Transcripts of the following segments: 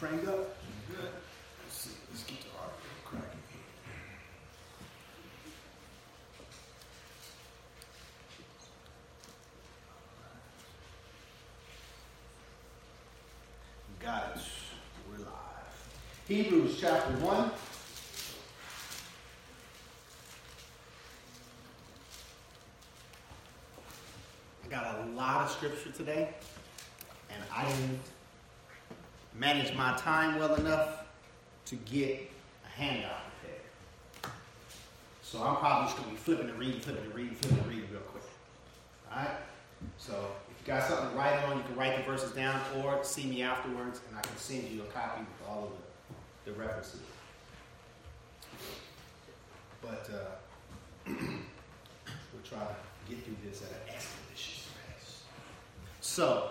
cranked up? Good. Let's get the audio cracking. Got it. We're live. Hebrews chapter 1. I got a lot of scripture today, and I didn't manage my time well enough to get a handout prepared. So I'm probably just going to be flipping and reading real quick. All right? So if you got something to write on, you can write the verses down or see me afterwards, and I can send you a copy with all of the references. But we'll try to get through this at an expeditious pace. So,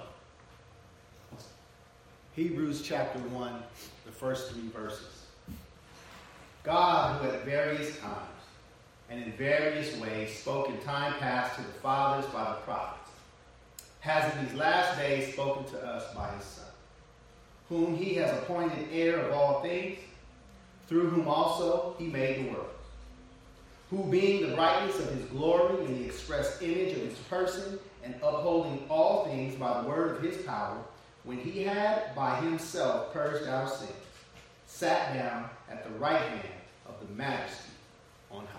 Hebrews chapter 1, the first 3 verses. God, who at various times and in various ways spoke in time past to the fathers by the prophets, has in these last days spoken to us by his Son, whom he has appointed heir of all things, through whom also he made the world, who being the brightness of his glory and the express image of his person, and upholding all things by the word of his power, when he had by himself purged our sins, sat down at the right hand of the Majesty on high.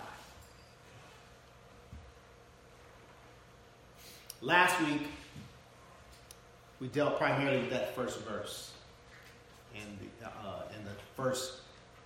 Last week, we dealt primarily with that first verse and the first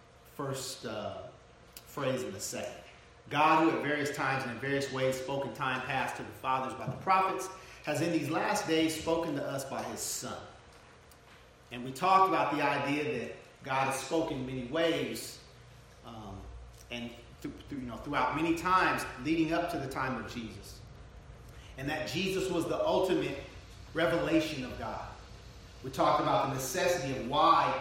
phrase in the second. God, who at various times and in various ways spoke in time past to the fathers by the prophets, has in these last days spoken to us by his Son. And we talked about the idea that God has spoken in many ways and throughout many times leading up to the time of Jesus. And that Jesus was the ultimate revelation of God. We talked about the necessity of why,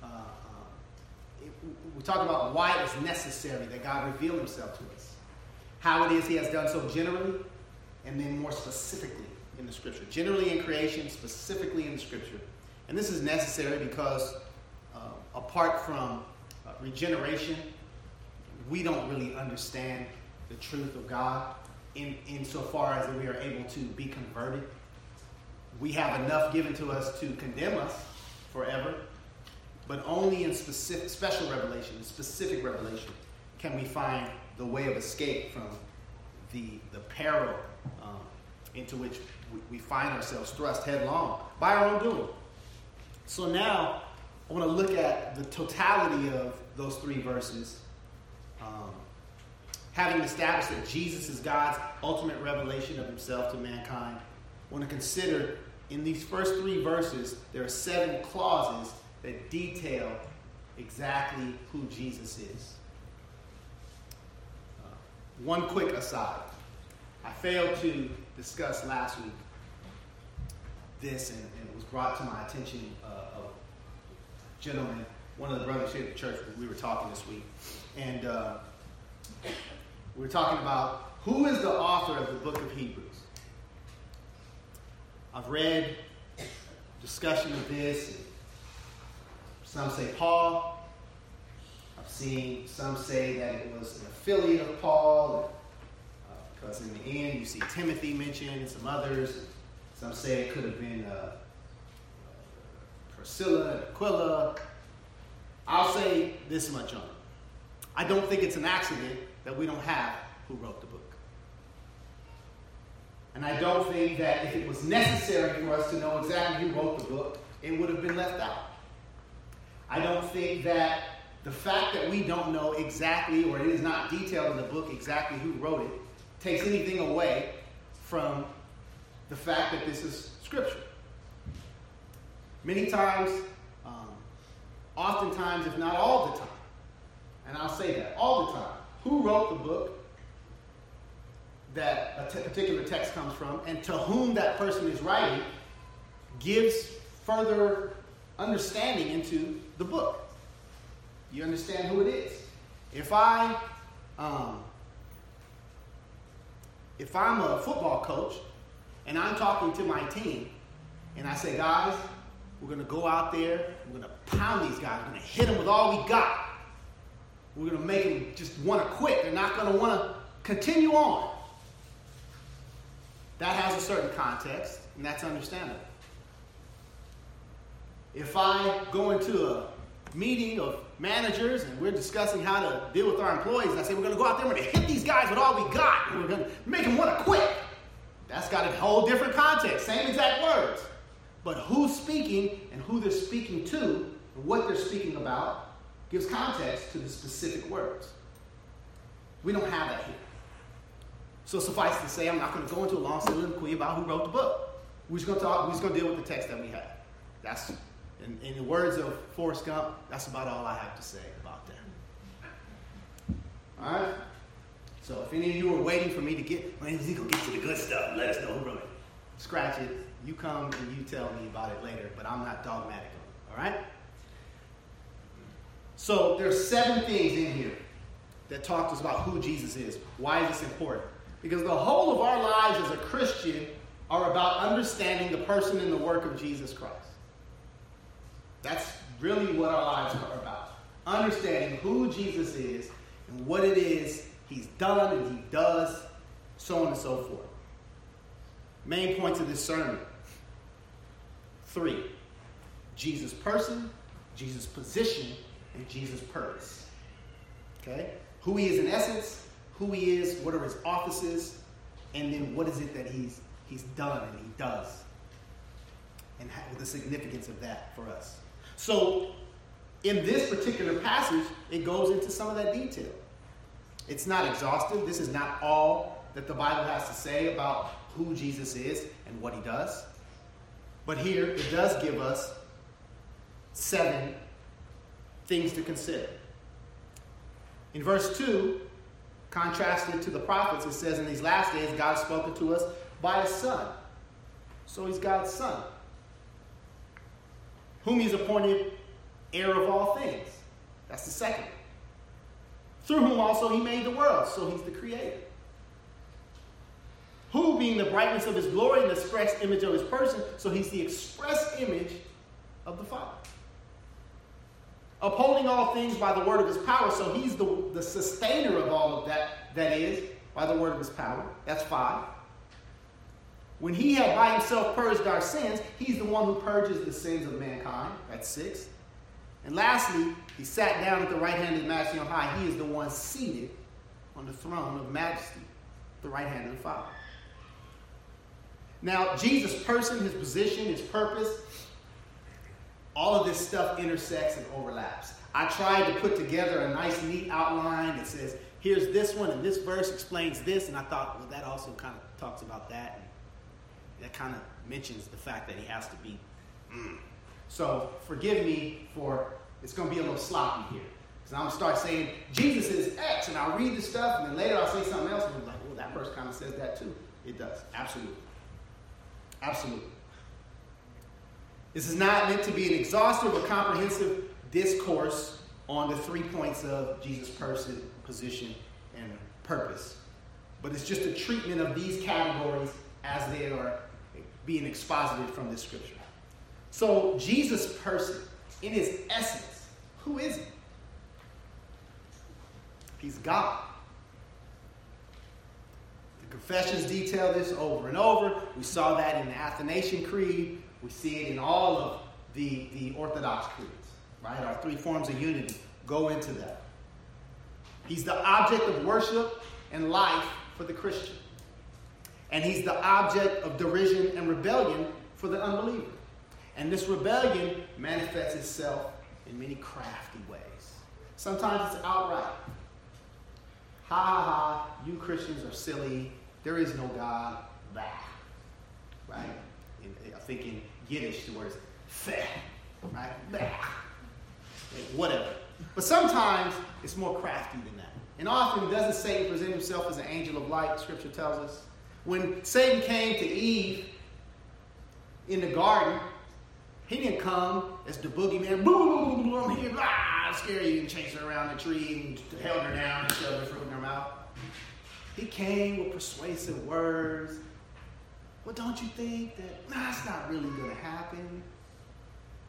we talked about why it was necessary that God reveal himself to us. How it is he has done so generally, and then more specifically in the scripture. Generally in creation, specifically in the scripture. And this is necessary because apart from regeneration, we don't really understand the truth of God insofar as that we are able to be converted. We have enough given to us to condemn us forever, but only in special revelation, specific revelation, can we find the way of escape from the peril into which we find ourselves thrust headlong by our own doing. So now, I want to look at the totality of those 3 verses. Having established that Jesus is God's ultimate revelation of himself to mankind, I want to consider in these first 3 verses, there are 7 clauses that detail exactly who Jesus is. One quick aside. I failed to discuss last week this, and it was brought to my attention of a gentleman, one of the brothers here at the church. We were talking this week, and we were talking about who is the author of the book of Hebrews. I've read discussion of this. And some say Paul. I've seen some say that it was an affiliate of Paul, because in the end you see Timothy mentioned and some others. Some say it could have been Priscilla and Aquila. I'll say this much on it. I don't think it's an accident that we don't have who wrote the book. And I don't think that if it was necessary for us to know exactly who wrote the book, it would have been left out. I don't think that the fact that we don't know exactly, or it is not detailed in the book exactly who wrote it, takes anything away from the fact that this is scripture. Many times, oftentimes, if not all the time, and I'll say that, all the time, who wrote the book that a particular text comes from, and to whom that person is writing, gives further understanding into the book. You understand who it is. If I'm a football coach and I'm talking to my team and I say, guys, We're going to go out there. We're going to pound these guys. We're going to hit them with all we got. We're going to make them just want to quit. They're not going to want to continue on. That has a certain context, and that's understandable. If I go into a meeting of managers and we're discussing how to deal with our employees, and I say we're going to go out there and we're going to hit these guys with all we got, and we're going to make them want to quit, that's got a whole different context, same exact words. But who's speaking and who they're speaking to and what they're speaking about gives context to the specific words. We don't have that here. So suffice to say, I'm not going to go into a long soliloquy about who wrote the book. We're just going to deal with the text that we have. That's, in the words of Forrest Gump, that's about all I have to say about that. All right? So if any of you are waiting for me to get, when he's going to get to the good stuff, let us know who wrote it. Scratch it. You come and you tell me about it later, but I'm not dogmatic on it. All right? So there's 7 things in here that talk to us about who Jesus is. Why is this important? Because the whole of our lives as a Christian are about understanding the person and the work of Jesus Christ. That's really what our lives are about. Understanding who Jesus is and what it is he's done and he does, so on and so forth. Main points of this sermon. 3. Jesus' person, Jesus' position, and Jesus' purpose. Okay? Who he is in essence, who he is, what are his offices, and then what is it that he's done and he does. And the significance of that for us. So, in this particular passage, it goes into some of that detail. It's not exhaustive. This is not all that the Bible has to say about who Jesus is and what he does. But here, it does give us 7 things to consider. In verse 2, contrasted to the prophets, it says, in these last days, God has spoken to us by his Son. So he's God's Son, whom he's appointed heir of all things. That's the second. Through whom also he made the world. So he's the creator. Who, being the brightness of his glory and the express image of his person, so he's the express image of the Father. Upholding all things by the word of his power, so he's the sustainer of all of that is, by the word of his power. That's 5. When he had by himself purged our sins, he's the one who purges the sins of mankind. That's 6. And lastly, he sat down at the right hand of the Majesty on high. He is the one seated on the throne of majesty, the right hand of the Father. Now, Jesus' person, his position, his purpose, all of this stuff intersects and overlaps. I tried to put together a nice, neat outline that says, here's this one, and this verse explains this, and I thought, well, that also kind of talks about that, and that kind of mentions the fact that he has to be. So, forgive me for, it's going to be a little sloppy here. Because I'm going to start saying, Jesus is X, and I'll read the stuff, and then later I'll say something else, and I'm like, well, that verse kind of says that too. It does, absolutely. Absolutely. This is not meant to be an exhaustive or comprehensive discourse on the 3 points of Jesus' person, position, and purpose. But it's just a treatment of these categories as they are being exposited from this scripture. So, Jesus' person, in his essence, who is he? He's God. Confessions detail this over and over. We saw that in the Athanasian Creed. We see it in all of the Orthodox creeds. Right? Our 3 forms of unity go into that. He's the object of worship and life for the Christian. And he's the object of derision and rebellion for the unbeliever. And this rebellion manifests itself in many crafty ways. Sometimes it's outright. Ha ha ha, you Christians are silly. There is no God. Bah. Right? I think in Yiddish the word is feh. Right? Bah. Whatever. But sometimes it's more crafty than that. And often, doesn't Satan present himself as an angel of light, Scripture tells us? When Satan came to Eve in the garden, he didn't come as the boogeyman, boom, boom, boom, here, scare you and chase her around the tree and held her down and shoved her fruit in her mouth. He came with persuasive words. Well, don't you think that, it's not really going to happen?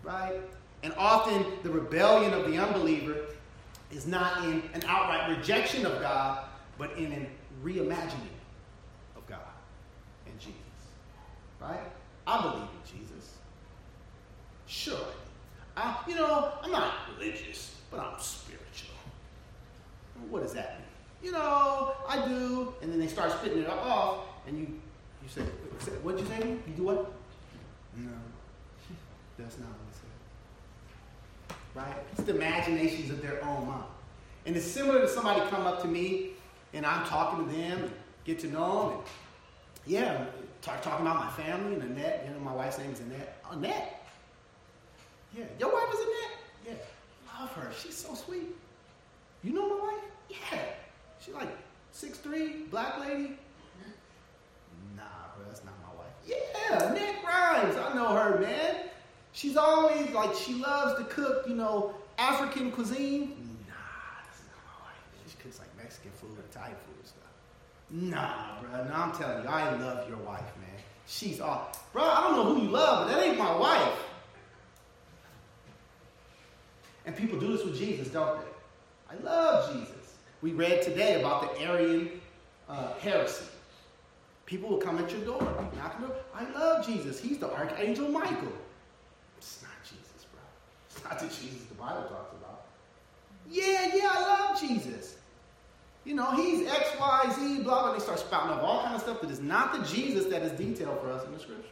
right? And often the rebellion of the unbeliever is not in an outright rejection of God, but in a reimagining of God and Jesus, right? I believe in Jesus. Sure. I'm not religious, but I'm spiritual. What does that mean? I do. And then they start spitting it off, and you say, what'd you say? You do what? No. That's not what it said. Right? It's the imaginations of their own mind. And it's similar to somebody come up to me, and I'm talking to them, and get to know them, and talking about my family, and Annette. My wife's name is Annette. Annette? Yeah. Your wife is Annette? Yeah. Love her. She's so sweet. You know my wife? Yeah. She's like 6'3", black lady. Nah, bro, that's not my wife. Yeah, Annette Grimes. I know her, man. She's always like, she loves to cook, African cuisine. Nah, that's not my wife. She cooks like Mexican food, Italian food and stuff. Nah, bro. No, I'm telling you, I love your wife, man. She's awesome. Bro, I don't know who you love, but that ain't my wife. And people do this with Jesus, don't they? I love Jesus. We read today about the Arian heresy. People will come at your door, knock on your door. I love Jesus. He's the Archangel Michael. It's not Jesus, bro. It's not the Jesus the Bible talks about. Yeah, I love Jesus. He's X, Y, Z, blah, blah. They start spouting up all kinds of stuff that is not the Jesus that is detailed for us in the scriptures.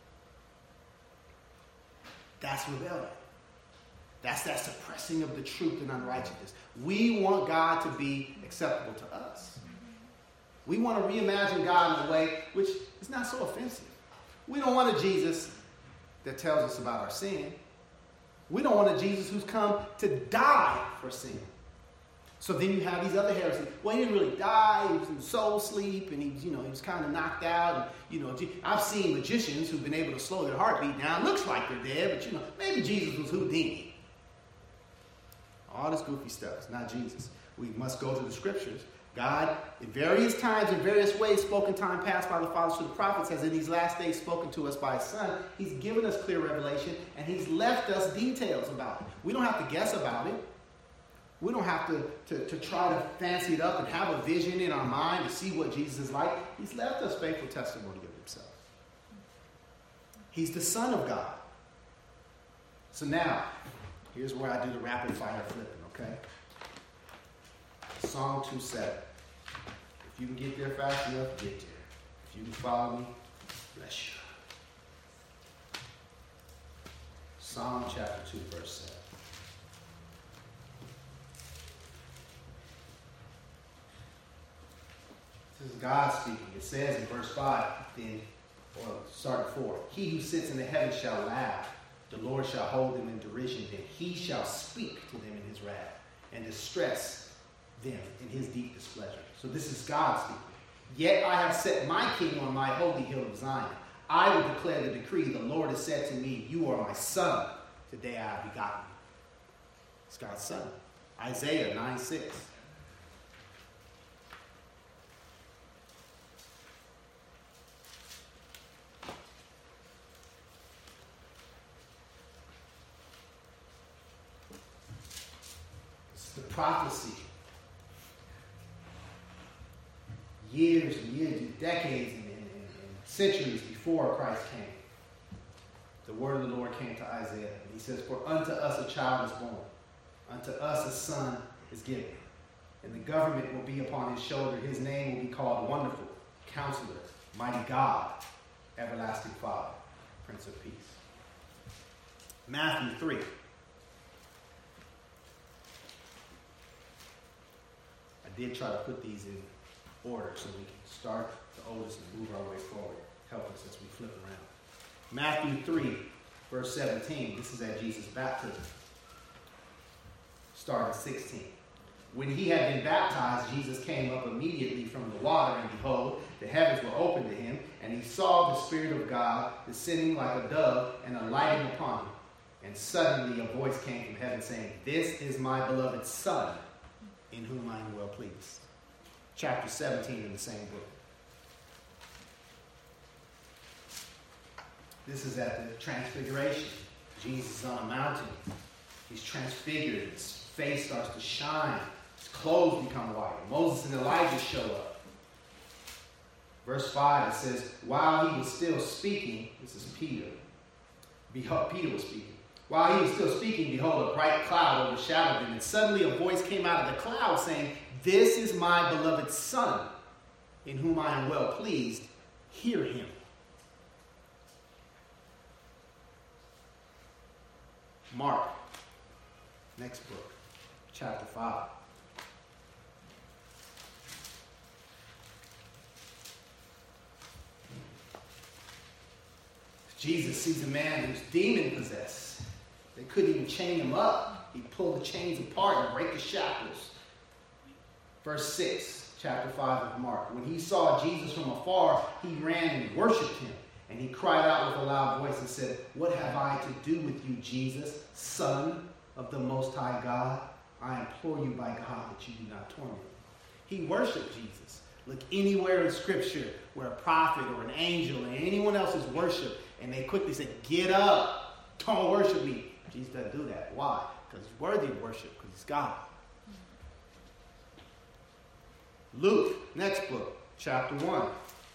That's rebellion. That's that suppressing of the truth and unrighteousness. We want God to be acceptable to us. We want to reimagine God in a way which is not so offensive. We don't want a Jesus that tells us about our sin. We don't want a Jesus who's come to die for sin. So then you have these other heresies. Well, he didn't really die. He was in soul sleep, and he was kind of knocked out. And, I've seen magicians who've been able to slow their heartbeat down. It looks like they're dead, but maybe Jesus was Houdini. All this goofy stuff. It's not Jesus. We must go to the scriptures. God, in various times, in various ways, spoke in time past by the fathers to the prophets, has in these last days spoken to us by his Son. He's given us clear revelation, and he's left us details about it. We don't have to guess about it. We don't have to try to fancy it up and have a vision in our mind to see what Jesus is like. He's left us faithful testimony of himself. He's the Son of God. So now, here's where I do the rapid fire flipping, okay? Psalm 2:7. If you can get there fast enough, get there. If you can follow me, bless you. Psalm chapter 2, verse 7. This is God speaking. It says in verse 5, start at 4. He who sits in the heavens shall laugh. The Lord shall hold them in derision. Then he shall speak to them in his wrath and distress them in his deep displeasure. So this is God speaking. Yet I have set my king on my holy hill of Zion. I will declare the decree. The Lord has said to me, you are my son. Today I have begotten you. It's God's son. Isaiah 9:6. The prophecy. Years and years, decades and centuries before Christ came. The word of the Lord came to Isaiah. And he says, for unto us a child is born. Unto us a son is given. And the government will be upon his shoulder. His name will be called Wonderful, Counselor, Mighty God, Everlasting Father, Prince of Peace. Matthew 3. I did try to put these in order so we can start the oldest and move our way forward. Help us as we flip around. Matthew 3, verse 17. This is at Jesus' baptism. Start at 16. When he had been baptized, Jesus came up immediately from the water, and behold, the heavens were opened to him, and he saw the Spirit of God descending like a dove and alighting upon him. And suddenly a voice came from heaven saying, this is my beloved Son, in whom I am well pleased. Chapter 17 in the same book. This is at the Transfiguration. Jesus is on a mountain. He's transfigured. His face starts to shine. His clothes become white. Moses and Elijah show up. Verse 5, it says, while he was still speaking, this is Peter. Peter was speaking. While he was still speaking, behold, a bright cloud overshadowed him. And suddenly a voice came out of the cloud saying, this is my beloved Son, in whom I am well pleased. Hear him. Mark, next book, chapter 5. Jesus sees a man who's demon-possessed. They couldn't even chain him up. He pulled the chains apart and break the shackles. Verse 6, chapter 5 of Mark. When he saw Jesus from afar, he ran and worshipped him. And he cried out with a loud voice and said, what have I to do with you, Jesus, Son of the Most High God? I implore you by God that you do not torment me. He worshiped Jesus. Look anywhere in Scripture where a prophet or an angel or anyone else is worshipped, and they quickly say, get up, don't worship me. Jesus doesn't do that. Why? Because he's worthy of worship, because he's God. Luke, next book, chapter 1.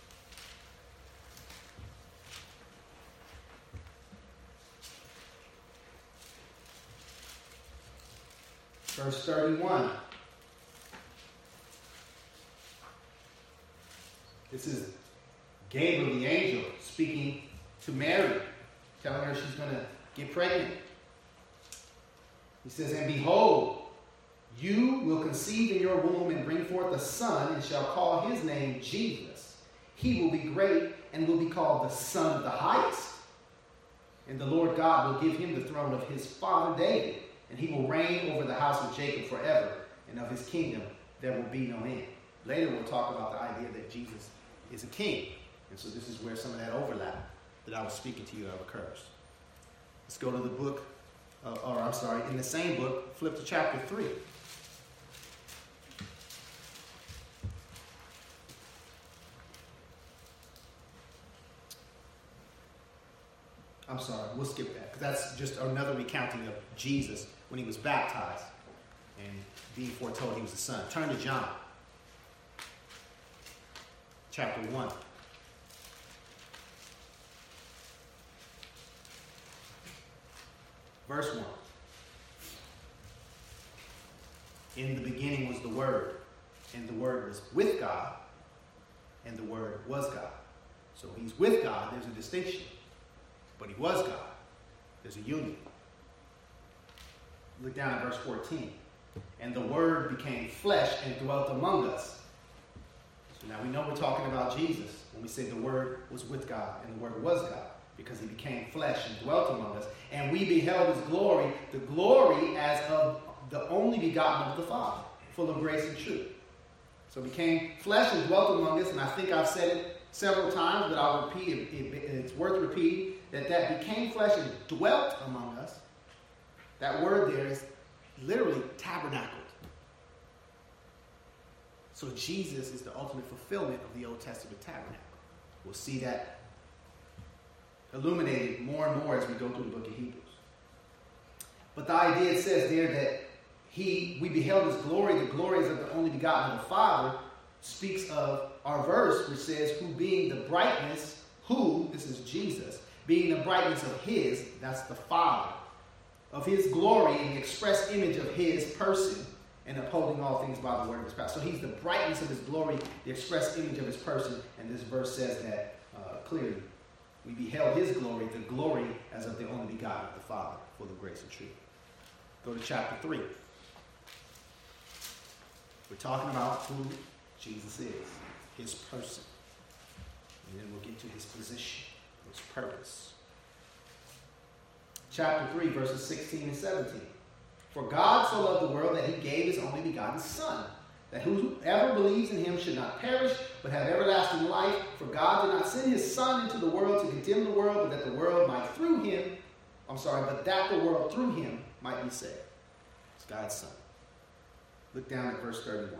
Verse 31. This is Gabriel the angel speaking to Mary, telling her she's going to get pregnant. He says, and behold, you will conceive in your womb and bring forth a son, and shall call his name Jesus. He will be great and will be called the Son of the Highest. And the Lord God will give him the throne of his father David, and he will reign over the house of Jacob forever, and of his kingdom there will be no end. Later we'll talk about the idea that Jesus is a king. And so this is where some of that overlap that I was speaking to you of occurs. Let's go to the book, in the same book, flip to chapter 3. I'm sorry, we'll skip that, because that's just another recounting of Jesus when he was baptized and being foretold he was the Son. Turn to John, chapter 1. Verse 1. In the beginning was the Word, and the Word was with God, and the Word was God. So he's with God, there's a distinction. But he was God. There's a union. Look down at verse 14. And the Word became flesh and dwelt among us. So now we know we're talking about Jesus when we say the Word was with God and the Word was God, because he became flesh and dwelt among us. And we beheld his glory, the glory as of the only begotten of the Father, full of grace and truth. So he became flesh and dwelt among us, and I think I've said it several times, but I'll repeat it. It's worth repeating. That became flesh and dwelt among us. That word there is literally tabernacled. So Jesus is the ultimate fulfillment of the Old Testament tabernacle. We'll see that illuminated more and more as we go through the book of Hebrews. But the idea, it says there that we beheld his glory, the glory is of the only begotten of the Father, speaks of our verse, which says, who being the brightness, this is Jesus, being the brightness of his, that's the Father, of his glory and the express image of his person, and upholding all things by the word of his power. So he's the brightness of his glory, the express image of his person, and this verse says that clearly. We beheld his glory, the glory as of the only begotten of the Father, full of grace and truth. Go to chapter 3. We're talking about who Jesus is, his person. And then we'll get to his position, his purpose. Chapter 3, verses 16 and 17. For God so loved the world that he gave his only begotten Son, that whoever believes in him should not perish, but have everlasting life. For God did not send his Son into the world to condemn the world, but that the world through him might be saved. It's God's Son. Look down at verse 31.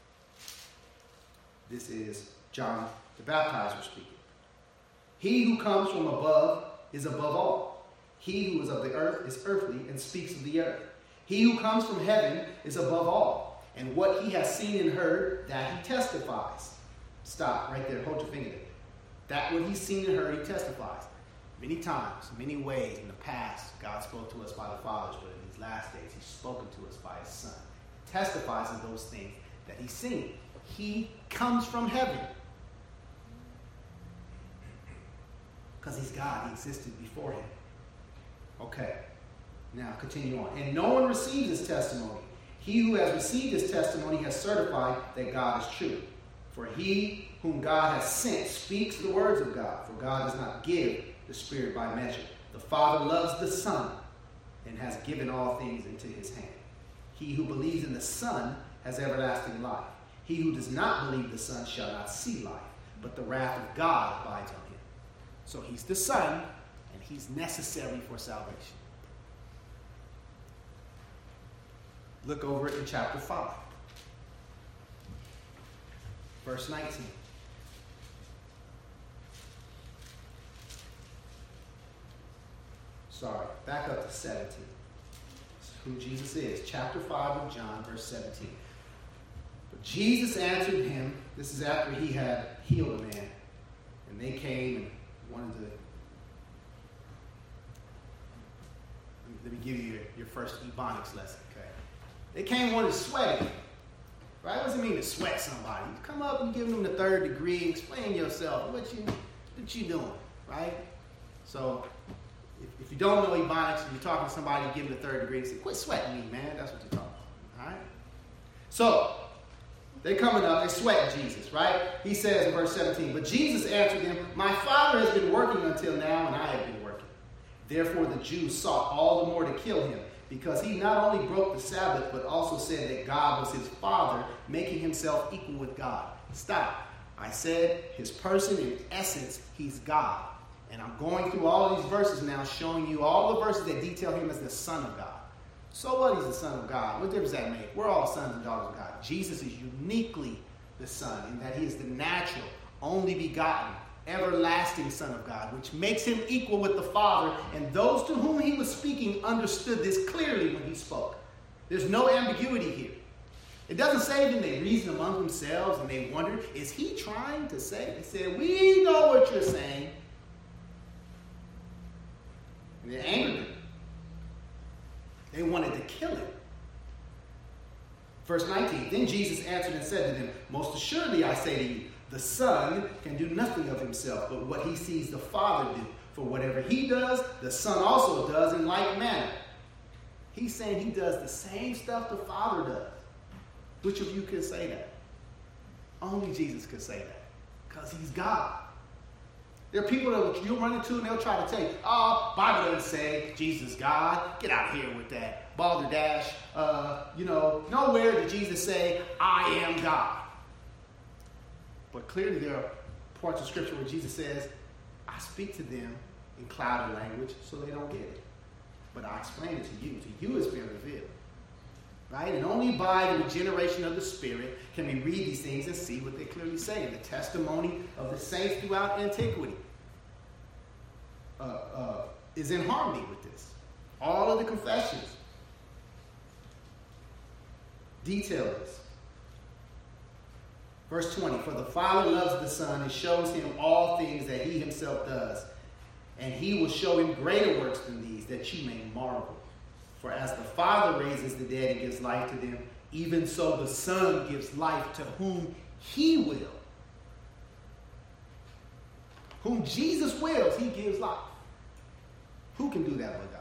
This is John the Baptizer speaking. He who comes from above is above all. He who is of the earth is earthly and speaks of the earth. He who comes from heaven is above all, and what he has seen and heard, that he testifies. Stop right there. Hold your finger there. That what he's seen and heard, he testifies. Many times, many ways in the past, God spoke to us by the fathers, but in these last days, he's spoken to us by his Son. He testifies of those things that he's seen. He comes from heaven. Because he's God. He existed before him. Okay. Now, continue on. And no one receives his testimony. He who has received his testimony has certified that God is true. For he whom God has sent speaks the words of God. For God does not give the Spirit by measure. The Father loves the Son and has given all things into his hand. He who believes in the Son has everlasting life. He who does not believe the Son shall not see life, but the wrath of God abides on him. So he's the Son, and he's necessary for salvation. Look over it in chapter 5. Verse 19. Sorry, back up to 17. This is who Jesus is. Chapter 5 of John, verse 17. But Jesus answered him. This is after he had healed a man. And they came and wanted to... Let me give you your first Ebonics lesson, okay? They came and wanted to sweat him. Right? What does it mean to sweat somebody? You come up and give them the third degree, explain yourself. What you doing, right? So, if you don't know Ebonics and you're talking to somebody, you give them the third degree, and say, quit sweating me, man. That's what you're talking about. All right? So, they coming up, they sweat Jesus, right? He says in verse 17, but Jesus answered them, my Father has been working until now, and I have been working. Therefore the Jews sought all the more to kill him, because he not only broke the Sabbath, but also said that God was his Father, making himself equal with God. Stop. I said his person, in essence, he's God. And I'm going through all these verses now, showing you all the verses that detail him as the Son of God. So what? He's the Son of God. What difference does that make? We're all sons and daughters of God. Jesus is uniquely the Son, in that he is the natural, only begotten, everlasting Son of God, which makes him equal with the Father, and those to whom he was speaking understood this clearly when he spoke. There's no ambiguity here. It doesn't say that they reasoned among themselves and they wondered, is he trying to say? They said, we know what you're saying. And it angered them. They wanted to kill him. Verse 19, then Jesus answered and said to them, most assuredly I say to you, the Son can do nothing of himself, but what he sees the Father do. For whatever he does, the Son also does in like manner. He's saying he does the same stuff the Father does. Which of you can say that? Only Jesus could say that. Because he's God. There are people that you'll run into and they'll try to tell you, oh, Bible doesn't say Jesus is God. Get out of here with that. Balderdash. Nowhere did Jesus say, I am God. But clearly there are parts of Scripture where Jesus says, I speak to them in clouded language so they don't get it. But I explain it to you. To you it's been revealed. Right? And only by the regeneration of the Spirit can we read these things and see what they clearly say. The testimony of the saints throughout antiquity is in harmony with this. All of the confessions detail this. Verse 20, for the Father loves the Son and shows him all things that he himself does. And he will show him greater works than these, that you may marvel. For as the Father raises the dead and gives life to them, even so the Son gives life to whom he will. Whom Jesus wills, he gives life. Who can do that but God?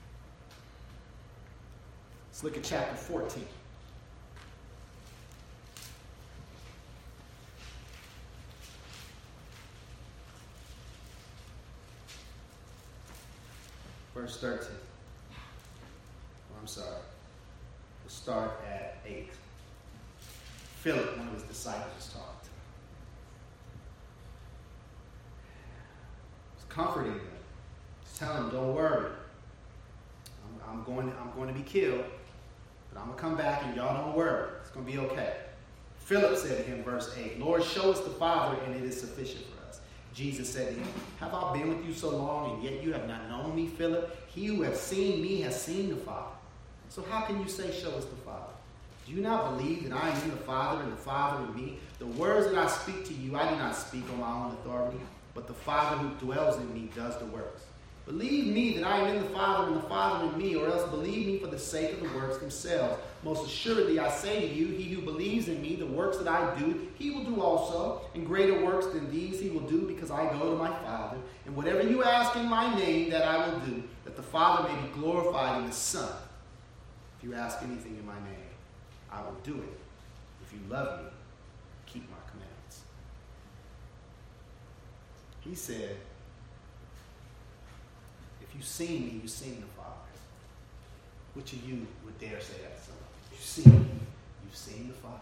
Let's look at chapter 14. Verse 13. I'm sorry. We'll start at 8. Philip, one of his disciples, talked. He's comforting them. He's telling them, don't worry. I'm going to be killed, but I'm going to come back and y'all don't worry. It's going to be okay. Philip said to him, verse 8, Lord, show us the Father and it is sufficient for us. Jesus said to him, have I been with you so long, and yet you have not known me, Philip? He who has seen me has seen the Father. So how can you say, show us the Father? Do you not believe that I am in the Father and the Father in me? The words that I speak to you, I do not speak on my own authority, but the Father who dwells in me does the works. Believe me that I am in the Father and the Father in me, or else believe me for the sake of the works themselves. Most assuredly I say to you, he who believes in me, the works that I do, he will do also. And greater works than these he will do, because I go to my Father. And whatever you ask in my name, that I will do, that the Father may be glorified in the Son. If you ask anything in my name, I will do it. If you love me, keep my commandments. He said, if you've seen me, you've seen the Father. Which of you would dare say that to someone? If you've seen me, you've seen the Father.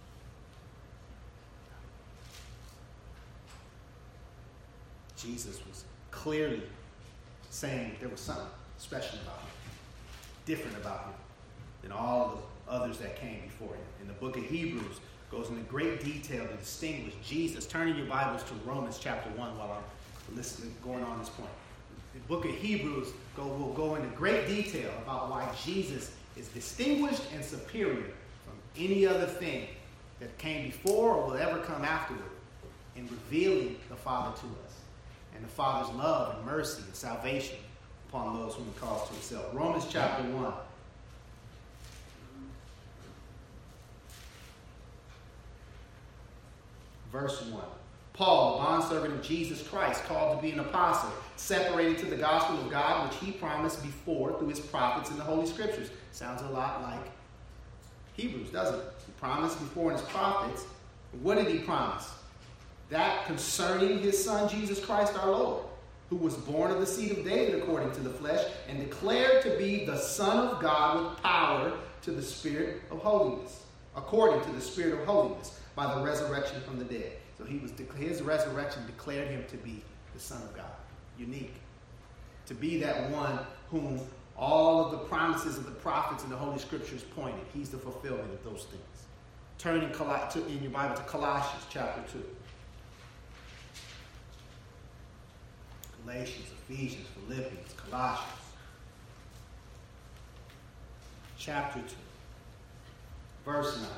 Jesus was clearly saying there was something special about him, different about him than all the others that came before him. In the book of Hebrews, goes into great detail to distinguish Jesus. Turn in your Bibles to Romans chapter 1 while I'm listening, going on this point. The book of Hebrews will go into great detail about why Jesus is distinguished and superior from any other thing that came before or will ever come afterward in revealing the Father to us and the Father's love and mercy and salvation upon those whom he calls to himself. Romans chapter 1. Verse 1. Paul, a bondservant of Jesus Christ, called to be an apostle, separated to the gospel of God, which he promised before through his prophets in the Holy Scriptures. Sounds a lot like Hebrews, doesn't it? He promised before in his prophets. What did he promise? That concerning his Son, Jesus Christ our Lord, who was born of the seed of David according to the flesh, and declared to be the Son of God with power to the Spirit of holiness, according to the Spirit of holiness, by the resurrection from the dead. So his resurrection declared him to be the Son of God. Unique. To be that one whom all of the promises of the prophets in the Holy Scriptures pointed. He's the fulfillment of those things. Turn in your Bible to Colossians chapter 2. Galatians, Ephesians, Philippians, Colossians. Chapter 2. Verse 9.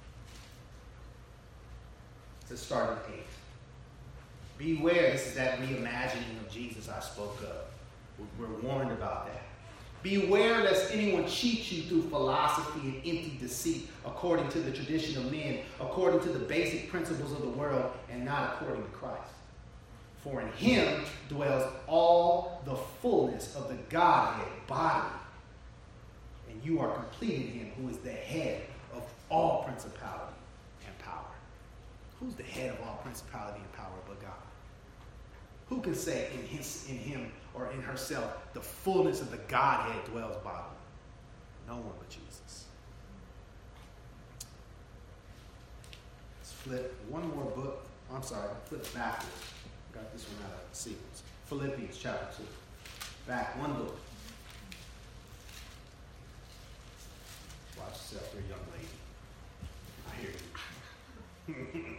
Let's start at 8. Beware, this is that reimagining of Jesus I spoke of. We're warned about that. Beware lest anyone cheat you through philosophy and empty deceit, according to the tradition of men, according to the basic principles of the world, and not according to Christ. For in him dwells all the fullness of the Godhead bodily. And you are complete in him, who is the head of all principality and power. Who's the head of all principality and power but God? Who can say in him or in herself the fullness of the Godhead dwells bodily? No one but Jesus. Let's flip one more book. I'm sorry, flip backwards. Got this one out of sequence. Philippians chapter 2. Back one book. Watch yourself there, young lady. I hear you.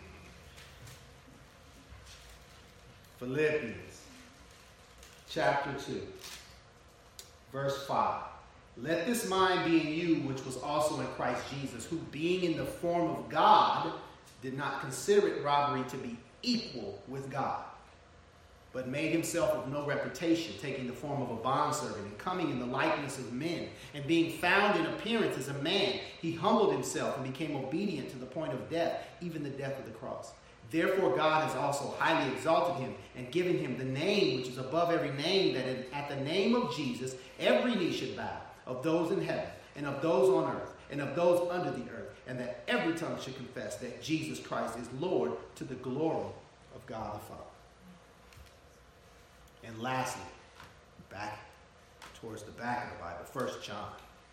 Philippians chapter 2, verse 5. Let this mind be in you, which was also in Christ Jesus, who being in the form of God, did not consider it robbery to be equal with God, but made himself of no reputation, taking the form of a bondservant, and coming in the likeness of men, and being found in appearance as a man, he humbled himself and became obedient to the point of death, even the death of the cross. Therefore God has also highly exalted him and given him the name which is above every name, that at the name of Jesus every knee should bow, of those in heaven and of those on earth and of those under the earth, and that every tongue should confess that Jesus Christ is Lord, to the glory of God the Father. And lastly, back towards the back of the Bible, 1 John.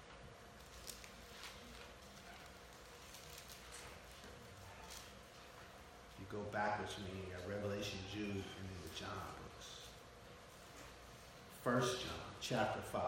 You go backwards from me, you got Revelation, Jude, and then the John books. 1 John chapter 5.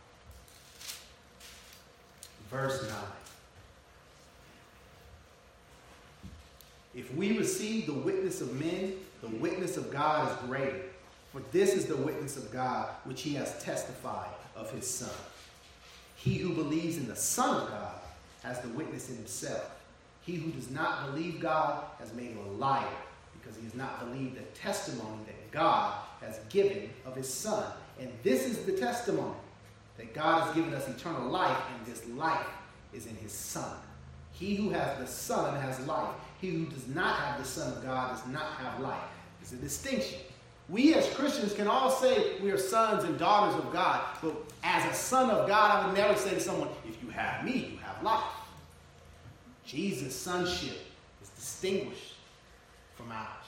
Verse 9. If we receive the witness of men, The witness of God is greater. For this is the witness of God, which he has testified of his Son. He who believes in the Son of God has the witness in himself. He who does not believe God has made him a liar, because he has not believed the testimony that God has given of his Son. And this is the testimony, that God has given us eternal life, and this life is in his Son. He who has the Son has life. He who does not have the Son of God does not have life. There's a distinction. We as Christians can all say we are sons and daughters of God, but as a son of God, I would never say to someone, if you have me, you have life. Jesus' sonship is distinguished from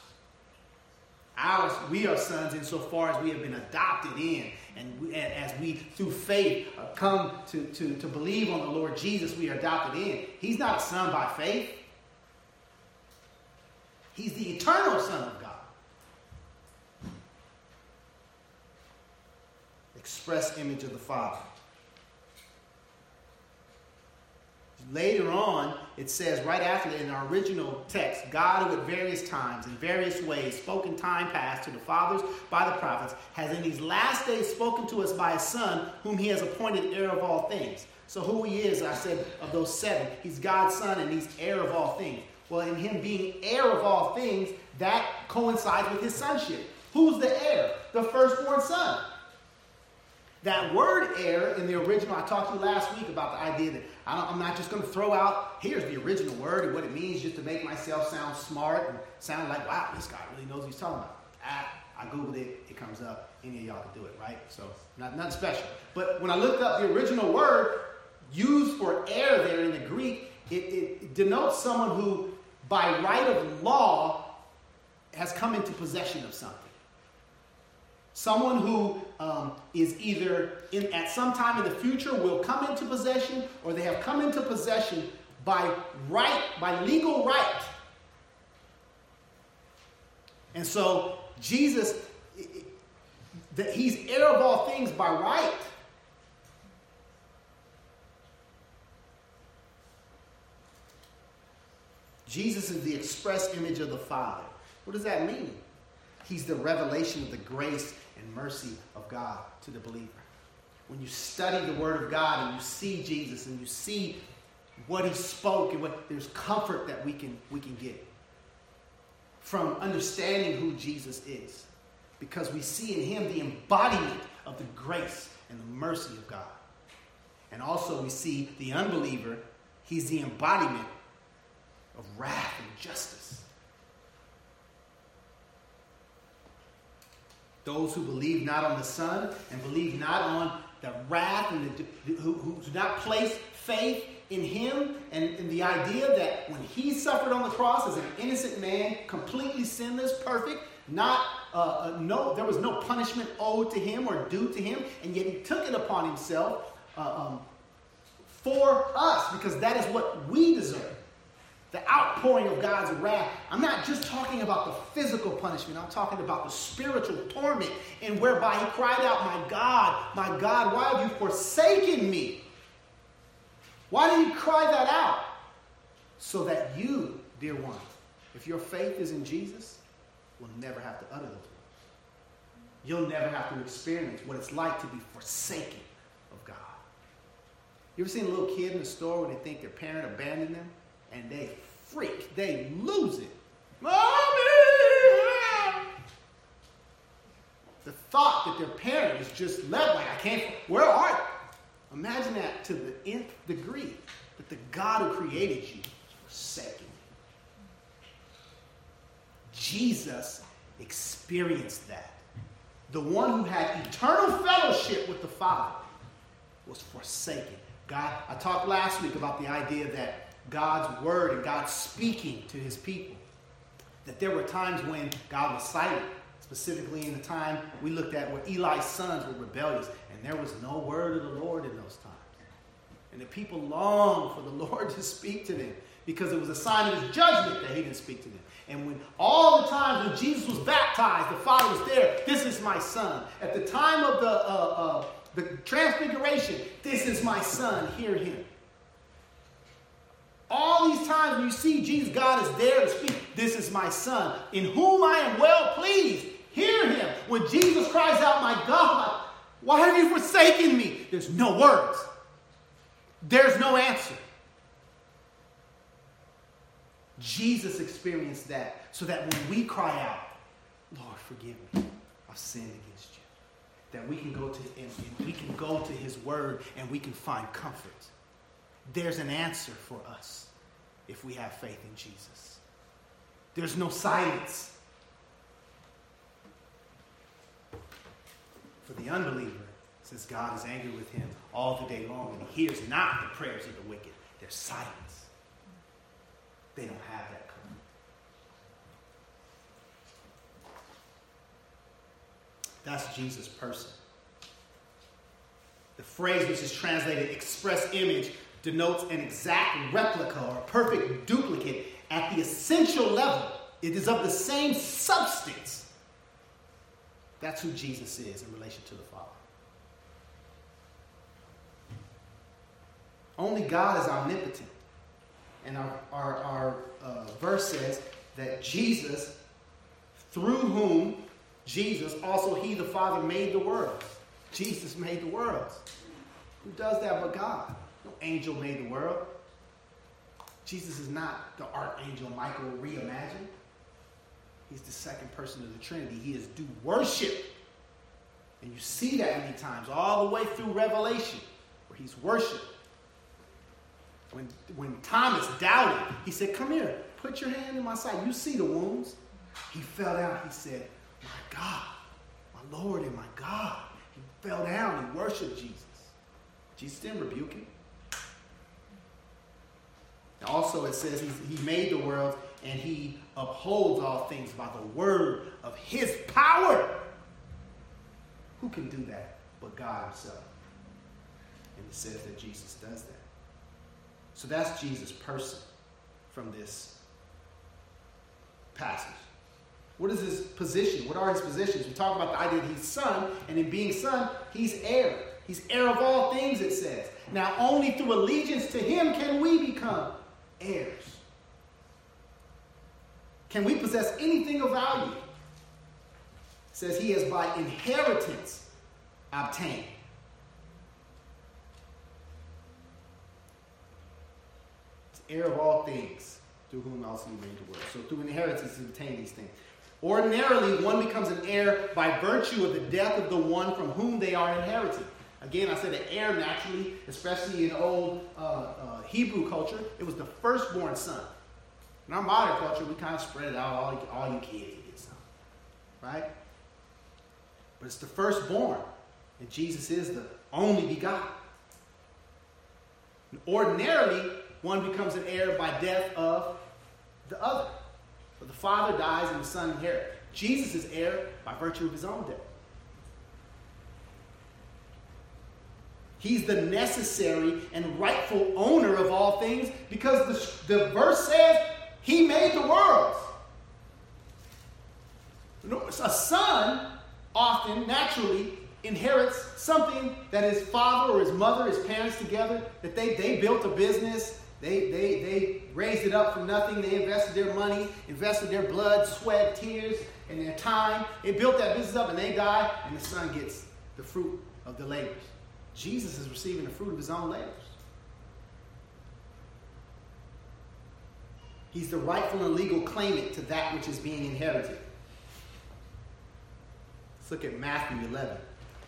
ours. We are sons insofar as we have been adopted in, and as we, through faith, come to believe on the Lord Jesus, we are adopted in. He's not a son by faith. He's the eternal Son of God. Express image of the Father. Later on, it says right after that in our original text, God who at various times, in various ways, spoke in time past to the fathers by the prophets, has in these last days spoken to us by his Son, whom he has appointed heir of all things. So who he is, I said, of those seven, he's God's Son and he's heir of all things. Well, in him being heir of all things, that coincides with his sonship. Who's the heir? The firstborn son. That word heir in the original, I talked to you last week about the idea that I'm not just going to throw out, here's the original word and what it means just to make myself sound smart and sound like, wow, this guy really knows what he's talking about. I Googled it, it comes up, any of y'all can do it, right? So, nothing special. But when I looked up the original word used for heir there in the Greek, it denotes someone who, by right of law, has come into possession of something. Someone who is either at some time in the future will come into possession, or they have come into possession by legal right. And so Jesus, he's heir of all things by right. Jesus is the express image of the Father. What does that mean? He's the revelation of the grace and mercy of God to the believer. When you study the Word of God and you see Jesus and you see what he spoke, and there's comfort that we can get from understanding who Jesus is, because we see in him the embodiment of the grace and the mercy of God. And also we see the unbeliever, he's the embodiment of wrath and justice. Those who believe not on the Son and believe not on the wrath, and who do not place faith in him, and in the idea that when he suffered on the cross as an innocent man, completely sinless, perfect, there was no punishment owed to him or due to him, and yet he took it upon himself for us, because that is what we deserve. The outpouring of God's wrath. I'm not just talking about the physical punishment. I'm talking about the spiritual torment, and whereby he cried out, my God, why have you forsaken me? Why did he cry that out? So that you, dear one, if your faith is in Jesus, will never have to utter those words. You'll never have to experience what it's like to be forsaken of God. You ever seen a little kid in the store when they think their parent abandoned them? And they freak. They lose it. Mommy! The thought that their parent is just left like, I can't, where are you? Imagine that to the nth degree, that the God who created you forsaken you. Jesus experienced that. The one who had eternal fellowship with the Father was forsaken. God, I talked last week about the idea that God's word and God speaking to his people, that there were times when God was silent, specifically in the time we looked at where Eli's sons were rebellious, and there was no word of the Lord in those times. And the people longed for the Lord to speak to them, because it was a sign of his judgment that he didn't speak to them. And when all the times when Jesus was baptized, the Father was there. This is my son. At the time of the transfiguration, this is my son. Hear him. All these times when you see Jesus, God is there to speak. This is my son, in whom I am well pleased. Hear him. When Jesus cries out, my God, why have you forsaken me? There's no words. There's no answer. Jesus experienced that so that when we cry out, Lord, forgive me, I've sinned against you, that we can go to him and we can go to his word and we can find comfort. There's an answer for us if we have faith in Jesus. There's no silence. For the unbeliever, since God is angry with him all the day long and he hears not the prayers of the wicked, there's silence. They don't have that comfort. That's Jesus' person. The phrase which is translated express image denotes an exact replica or perfect duplicate at the essential level. It is of the same substance. That's who Jesus is in relation to the Father. Only God is omnipotent. And our verse says that Jesus, through whom Jesus, also he the Father, made the worlds. Jesus made the worlds. Who does that but God? No angel made the world. Jesus is not the archangel Michael reimagined. He's the second person of the Trinity. He is due worship. And you see that many times, all the way through Revelation, where he's worshipped. When Thomas doubted, he said, come here, put your hand in my side. You see the wounds. He fell down. He said, my God, my Lord and my God. He fell down and worshiped Jesus. Jesus didn't rebuke him. And also it says he made the world and he upholds all things by the word of his power. Who can do that but God himself? And it says that Jesus does that. So that's Jesus' person from this passage. What is his position? What are his positions? We talk about the idea that he's son, and in being son, he's heir. He's heir of all things, it says. Now, only through allegiance to him can we become heirs. Can we possess anything of value? It says he has by inheritance obtained. Heir of all things, through whom else he made the world. So through inheritance he obtained these things. Ordinarily, one becomes an heir by virtue of the death of the one from whom they are inherited. Again, I said an heir naturally, especially in old Hebrew culture, it was the firstborn son. In our modern culture, we kind of spread it out, all you kids get some. Right? But it's the firstborn. And Jesus is the only begotten. And ordinarily, one becomes an heir by death of the other. So the father dies and the son inherits. Jesus is heir by virtue of his own death. He's the necessary and rightful owner of all things because the verse says he made the worlds. A son often, naturally, inherits something that his father or his mother, his parents together, that they built a business. They raised it up from nothing. They invested their money, invested their blood, sweat, tears, and their time. They built that business up and they die, and the son gets the fruit of the labors. Jesus is receiving the fruit of his own labors. He's the rightful and legal claimant to that which is being inherited. Let's look at Matthew 11.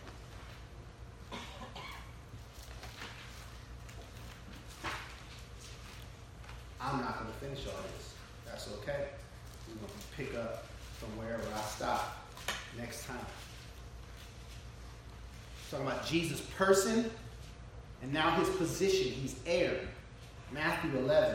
I'm not going to finish all this. That's okay. We're going to pick up from wherever I stop next time. Talking about Jesus' person and now his position. He's heir. Matthew 11.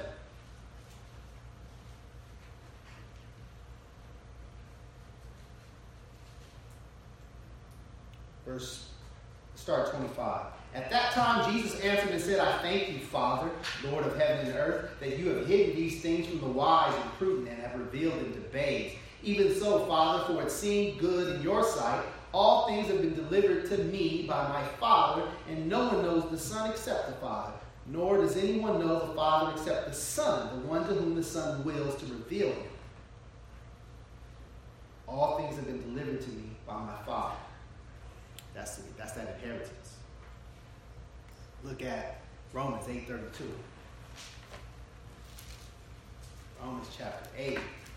Start 25. At that time, Jesus answered and said, I thank you, Father, Lord of heaven and earth, that you have hidden these things from the wise and prudent and have revealed them to babes. Even so, Father, for it seemed good in your sight. All things have been delivered to me by my Father, and no one knows the Son except the Father, Nor does anyone know the Father except the Son, the one to whom the Son wills to reveal him. All things have been delivered to me by my Father. That's that inheritance. Look at Romans 8:32. Romans chapter 8.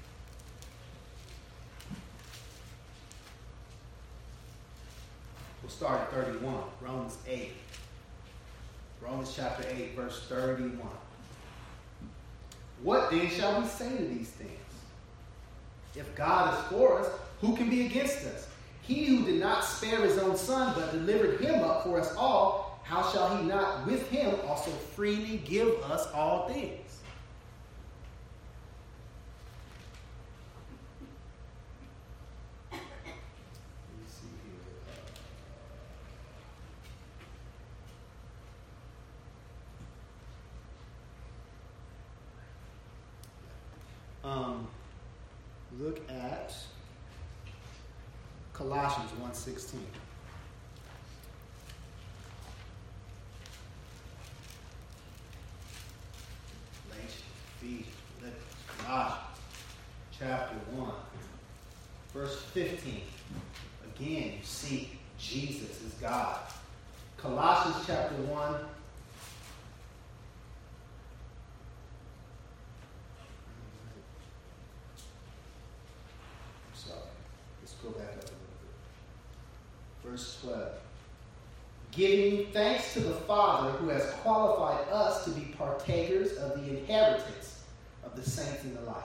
We'll start at 31. Romans 8. Romans chapter 8, verse 31. What then shall we say to these things? If God is for us, who can be against us? He who did not spare his own Son, but delivered him up for us all, how shall he not with him also freely give us all things? Let me see here. Look at Colossians 1:16. Colossians chapter 1, verse 15. Again, you see Jesus is God. Colossians chapter 1. Go back up a little bit. Verse 12. Giving thanks to the Father who has qualified us to be partakers of the inheritance of the saints in the light.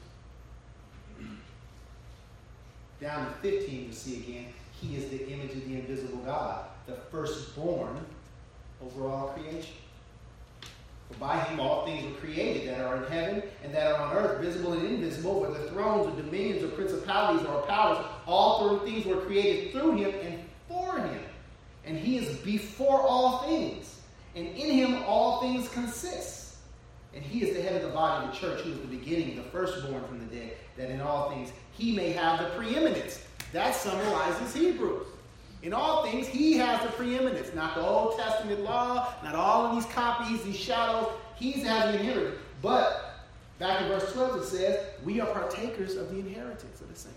Down to 15, you see again, he is the image of the invisible God, the firstborn over all creation. For by him all things were created that are in heaven and that are on earth, visible and invisible, whether thrones or dominions or principalities or powers, all things were created through him and for him. And he is before all things. And in him all things consist. And he is the head of the body of the church, who is the beginning, the firstborn from the dead, that in all things he may have the preeminence. That summarizes Hebrews. In all things, he has the preeminence. Not the Old Testament law, not all of these copies, these shadows. He's has the inheritance. But back in verse 12 it says, we are partakers of the inheritance of the saints.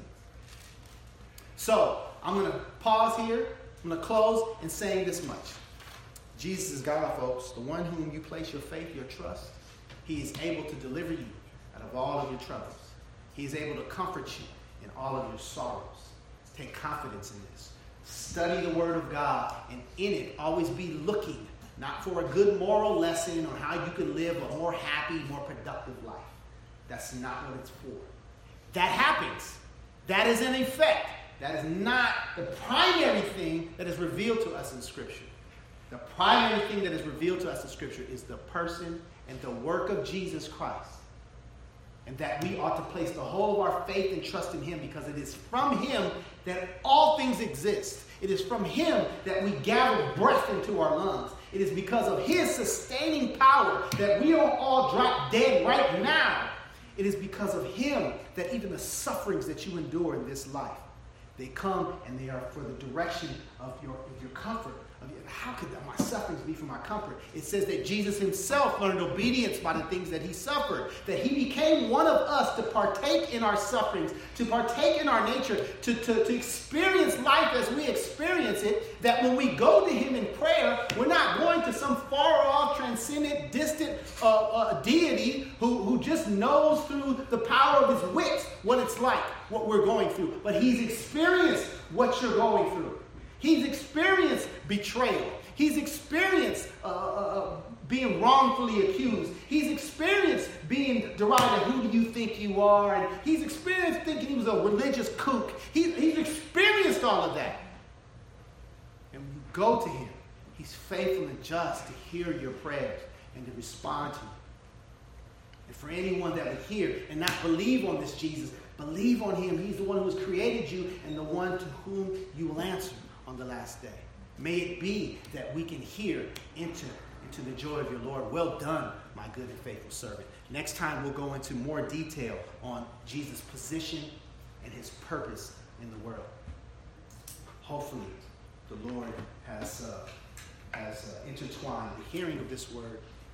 So, I'm going to pause here. I'm going to close in saying this much. Jesus is God, folks. The one whom you place your faith, your trust. He is able to deliver you out of all of your troubles. He is able to comfort you in all of your sorrows. Take confidence in this. Study the Word of God, and in it, always be looking, not for a good moral lesson on how you can live a more happy, more productive life. That's not what it's for. That happens. That is an effect. That is not the primary thing that is revealed to us in Scripture. The primary thing that is revealed to us in Scripture is the person and the work of Jesus Christ. And that we ought to place the whole of our faith and trust in him, because it is from him that all things exist. It is from him that we gather breath into our lungs. It is because of his sustaining power that we don't all drop dead right now. It is because of him that even the sufferings that you endure in this life, they come and they are for the direction of your comfort. How could my sufferings be for my comfort? It says that Jesus himself learned obedience by the things that he suffered. That he became one of us to partake in our sufferings, to partake in our nature, to experience life as we experience it. That when we go to him in prayer, we're not going to some far-off, transcendent, distant deity who just knows through the power of his wit what it's like, what we're going through. But he's experienced what you're going through. He's experienced betrayal. He's experienced being wrongfully accused. He's experienced being derided. Who do you think you are? And he's experienced thinking he was a religious kook. He's experienced all of that. And when you go to him, he's faithful and just to hear your prayers and to respond to you. And for anyone that would hear and not believe on this Jesus, believe on him. He's the one who has created you and the one to whom you will answer on the last day. May it be that we can enter into the joy of your Lord. Well done, my good and faithful servant. Next time we'll go into more detail on Jesus' position and his purpose in the world. Hopefully, the Lord has intertwined the hearing of this word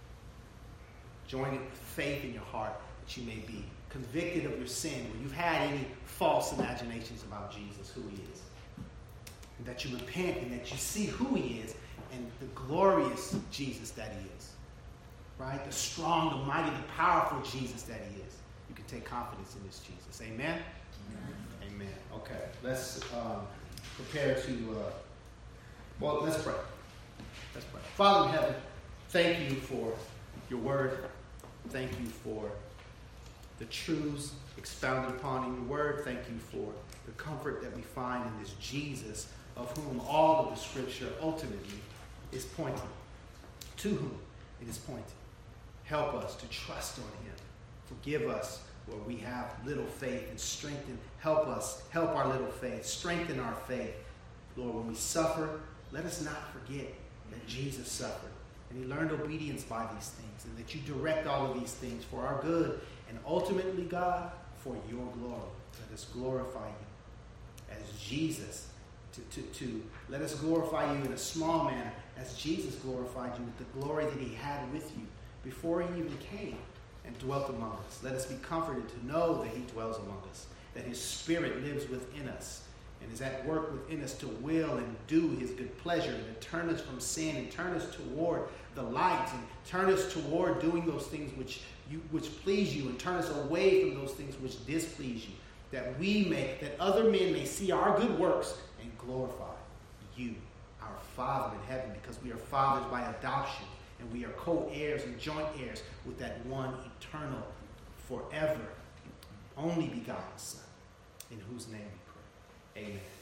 Join it with faith in your heart that you may be convicted of your sin, when you've had any false imaginations about Jesus, who he is. And that you repent and that you see who he is and the glorious Jesus that he is. Right? The strong, the mighty, the powerful Jesus that he is. You can take confidence in this Jesus. Amen? Amen. Okay. Let's prepare to, let's pray. Let's pray. Father in heaven, thank you for your word. Thank you for the truths expounded upon in your word. Thank you for the comfort that we find in this Jesus, of whom all of the scripture ultimately is pointing. To whom it is pointing. Help us to trust on him. Forgive us where we have little faith, and help our little faith, strengthen our faith. Lord, when we suffer, let us not forget that Jesus suffered and he learned obedience by these things, and that you direct all of these things for our good and ultimately, God, for your glory. Let us glorify you as Jesus. Let us glorify you in a small manner as Jesus glorified you with the glory that he had with you before he even came and dwelt among us. Let us be comforted to know that he dwells among us, that his spirit lives within us and is at work within us to will and do his good pleasure, and to turn us from sin and turn us toward the light, and turn us toward doing those things which please you, and turn us away from those things which displease you, that other men may see our good works and glorify you, our Father in heaven, because we are fathers by adoption, and we are co-heirs and joint heirs with that one eternal, forever, only begotten Son, in whose name we pray. Amen.